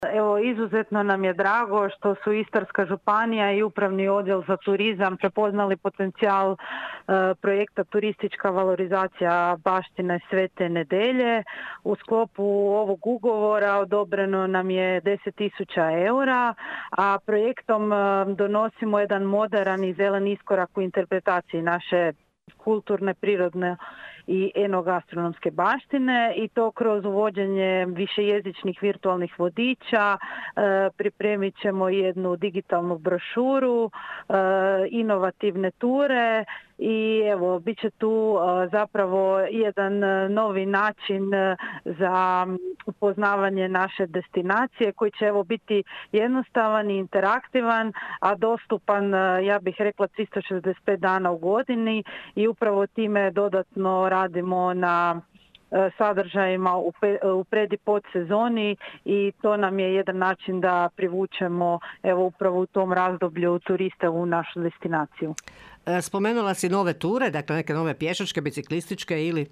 Evo, izuzetno nam je drago što su Istarska županija i Upravni odjel za turizam prepoznali potencijal projekta Turistička valorizacija baštine Svete Nedelje. U sklopu ovog ugovora odobreno nam je 10.000 eura, a projektom donosimo jedan moderan i zelen iskorak u interpretaciji naše kulturne, prirodne i enogastronomske baštine i to kroz uvođenje višejezičnih virtualnih vodiča. Pripremit ćemo jednu digitalnu brošuru, inovativne ture i evo, bit će tu zapravo jedan novi način za upoznavanje naše destinacije koji će evo biti jednostavan i interaktivan, a dostupan, ja bih rekla, 365 dana u godini i upravo time dodatno radimo na sadržajima u pred i podsezoni i to nam je jedan način da privučemo evo upravo u tom razdoblju turiste u našu destinaciju. Spomenula si nove ture, dakle neke nove pješačke, biciklističke ili...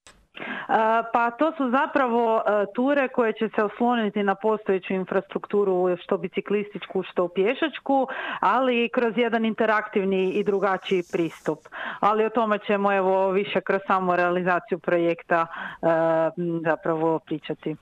Pa to su zapravo ture koje će se osloniti na postojeću infrastrukturu, što biciklističku, što pješačku, ali kroz jedan interaktivni i drugačiji pristup. Ali o tome ćemo evo više kroz samu realizaciju projekta zapravo pričati.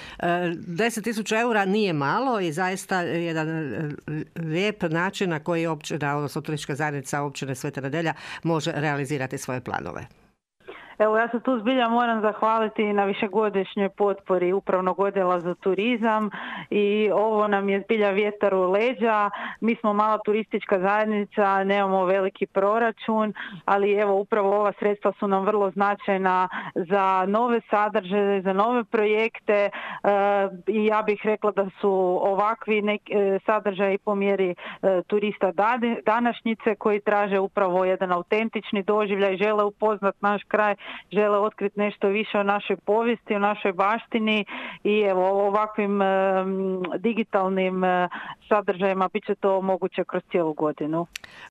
10.000 eura nije malo i zaista jedan lijep način na koji općina, odnosno turistička zajednica općine Sveta Nedelja može realizirati svoje planove. Evo, ja se tu zbilja moram zahvaliti na višegodišnjoj potpori Upravnog odjela za turizam i ovo nam je zbilja vjetar u leđa. Mi smo mala turistička zajednica, nemamo veliki proračun, ali evo upravo ova sredstva su nam vrlo značajna za nove sadržaje, za nove projekte i ja bih rekla da su ovakvi sadržaji po mjeri turista današnjice koji traže upravo jedan autentični doživljaj, žele upoznat naš kraj, žele otkriti nešto više o našoj povijesti, o našoj baštini i evo ovakvim digitalnim sadržajima bit će to moguće kroz cijelu godinu.